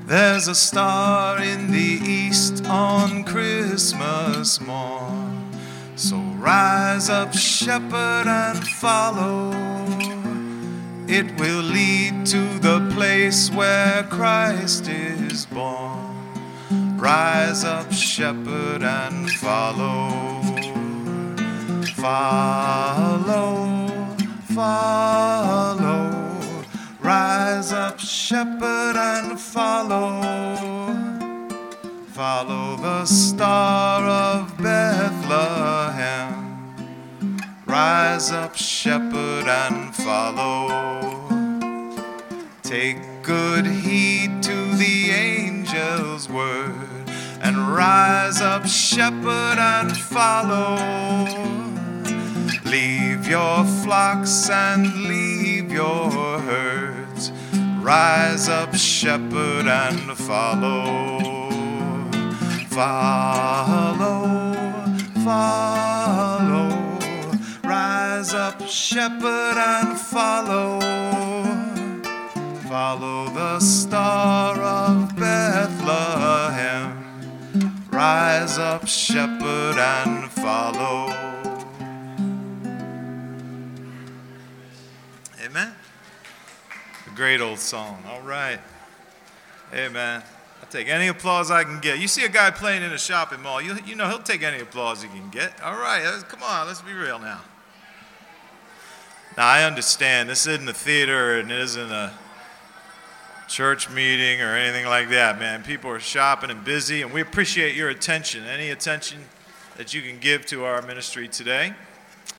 There's a star in the east on Christmas morn. So rise up, shepherd, and follow. It will lead to the place where Christ is born. Rise up, shepherd, and follow. Follow, follow. Rise up, shepherd, and follow. Follow the star of Bethlehem. Rise up, shepherd, and follow. Take good heed to the angel's word, and rise up, shepherd, and follow. Leave your flocks and leave your herds. Rise up, shepherd, and follow. Follow, follow. Rise up, shepherd, and follow. Follow the star of Bethlehem. Rise up, shepherd, and follow. Amen. A great old song. All right. Amen. I'll take any applause I can get. You see a guy playing in a shopping mall, you know he'll take any applause he can get. All right. Come on, let's be real now. Now, I understand this isn't a theater and it isn't a church meeting or anything like that, man. People are shopping and busy, and we appreciate your attention, any attention that you can give to our ministry today.